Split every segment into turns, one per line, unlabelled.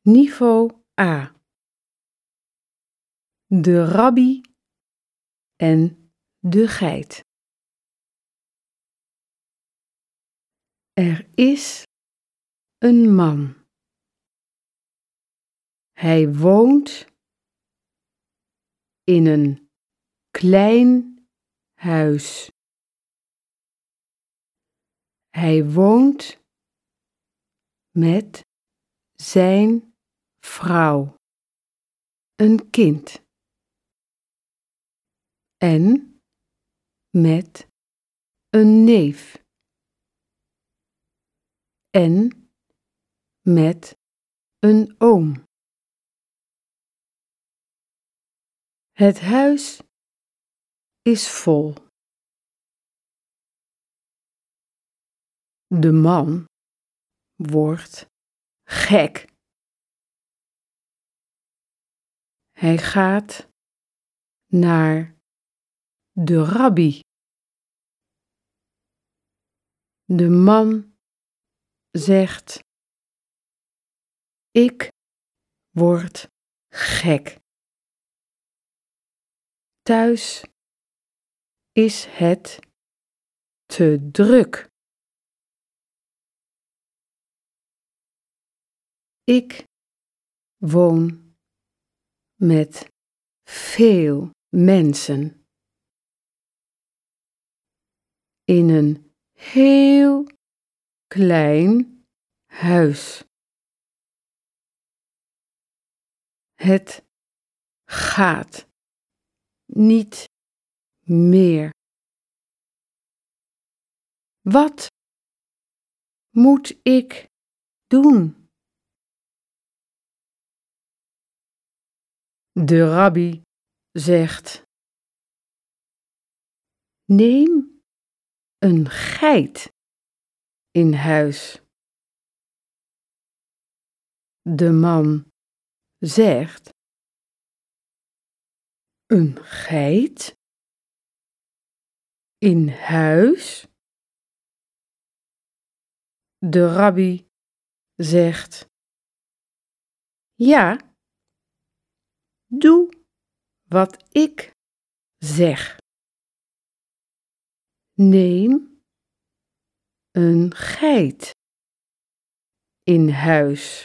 Niveau A. De rabbi en de geit. Er is een man. Hij woont in een klein huis. Hij woont met zijn vrouw, een kind en met een neef en met een oom. Het huis is vol. De man wordt gek. Hij gaat naar de rabbi. De man zegt: ik word gek. Thuis is het te druk. Ik woon met veel mensen in een heel klein huis. Het gaat niet meer. Wat moet ik doen? De rabbi zegt: neem een geit in huis. De man zegt: een geit in huis? De rabbi zegt: ja, doe wat ik zeg. Neem een geit in huis.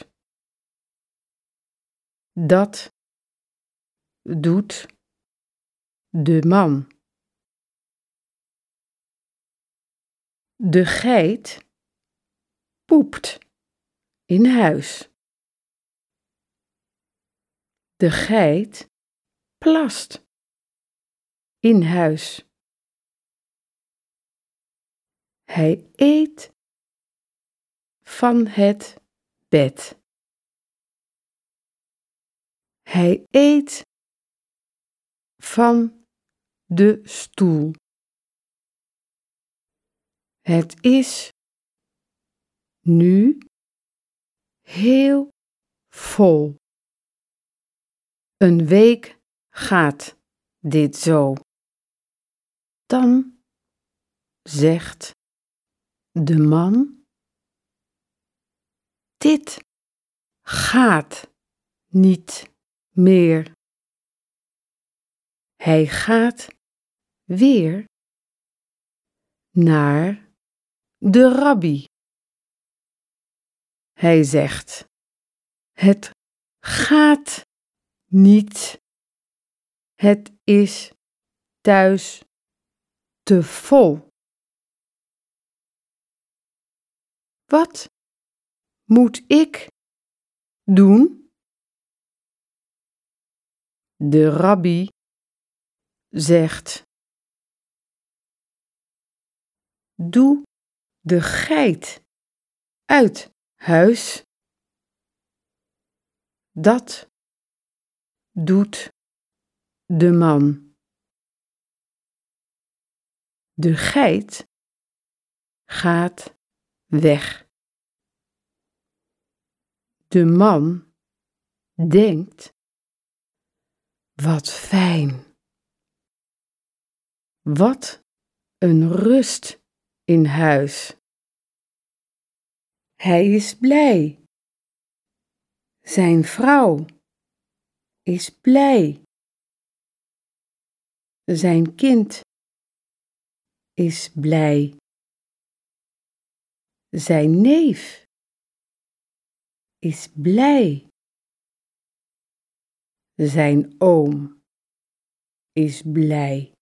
Dat doet de man. De geit poept in huis. De geit plast in huis. Hij eet van het bed. Hij eet van de stoel. Het is nu heel vol. Een week gaat dit zo. Dan zegt de man: dit gaat niet meer. Hij gaat weer naar de rabbi. Hij zegt: het gaat niet. Het is thuis te vol. Wat moet ik doen? De rabbi zegt: doe de geit uit huis. Dat doet de man. De geit gaat weg. De man denkt: wat fijn. Wat een rust in huis. Hij is blij. Zijn vrouw is blij. Zijn kind is blij. Zijn neef is blij. Zijn oom is blij.